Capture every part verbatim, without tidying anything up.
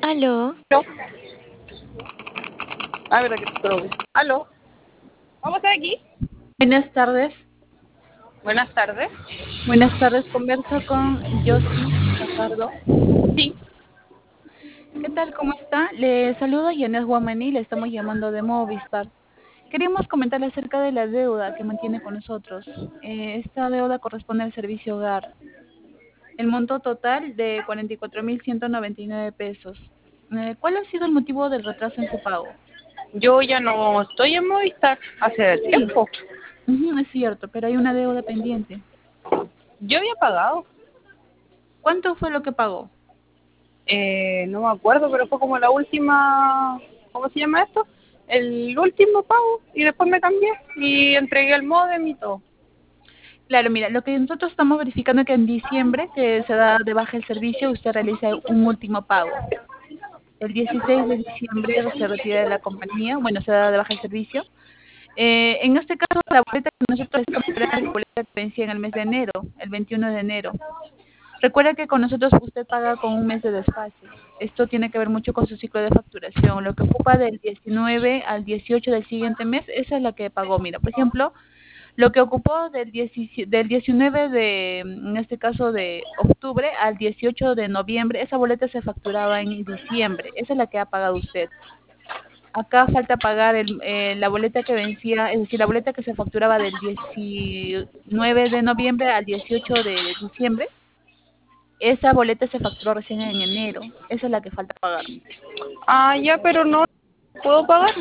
Aló. ¿Aló? A ver, aquí estoy. ¿Aló? ¿Vamos a estar aquí? Buenas tardes. Buenas tardes. Buenas tardes. Converso con Josie Fajardo. Sí. ¿Qué tal? ¿Cómo está? Le saluda Yanes Guamaní. Le estamos llamando de Movistar. Queríamos comentarle acerca de la deuda que mantiene con nosotros. Eh, esta deuda corresponde al servicio hogar. El monto total de cuarenta y cuatro mil ciento noventa y nueve pesos. Eh, ¿Cuál ha sido el motivo del retraso en su pago? Yo ya no estoy en Movistar hace Sí, tiempo. ujú, es cierto, pero hay una deuda pendiente. Yo había pagado. ¿Cuánto fue lo que pagó? Eh, no me acuerdo, pero fue como la última... ¿Cómo se llama esto? El último pago. Y después me cambié y entregué el módem y todo. Claro, mira, lo que nosotros estamos verificando es que en diciembre, que se da de baja el servicio, usted realiza un último pago. El dieciséis de diciembre se retira de la compañía, bueno, se da de baja el servicio. Eh, en este caso, la boleta que nosotros estamos esperando es la boleta que vencía en el mes de enero, el veintiuno de enero. Recuerda que con nosotros usted paga con un mes de desfase. Esto tiene que ver mucho con su ciclo de facturación. Lo que ocupa del diecinueve al dieciocho del siguiente mes, esa es la que pagó. Mira, por ejemplo, lo que ocupó del, diecisiete del diecinueve de, en este caso de octubre al dieciocho de noviembre, esa boleta se facturaba en diciembre. Esa es la que ha pagado usted. Acá falta pagar el, eh, la boleta que vencía, es decir, la boleta que se facturaba del diecinueve de noviembre al dieciocho de diciembre. Esa boleta se facturó recién en enero. Esa es la que falta pagar. Ah, ya, pero no puedo pagar.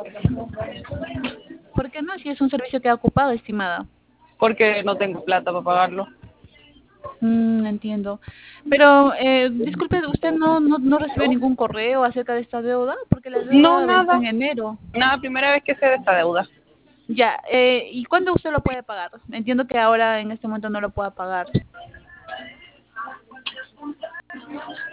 ¿Por qué no? Si es un servicio que ha ocupado, estimada. Porque no tengo plata para pagarlo. Mm, entiendo. Pero, eh, disculpe, ¿usted no, no, no recibió ningún correo acerca de esta deuda? Porque la No, deuda venció nada. en enero. Nada, primera vez que sé de esta deuda. Ya, eh, ¿y cuándo usted lo puede pagar? Entiendo que ahora en este momento no lo pueda pagar.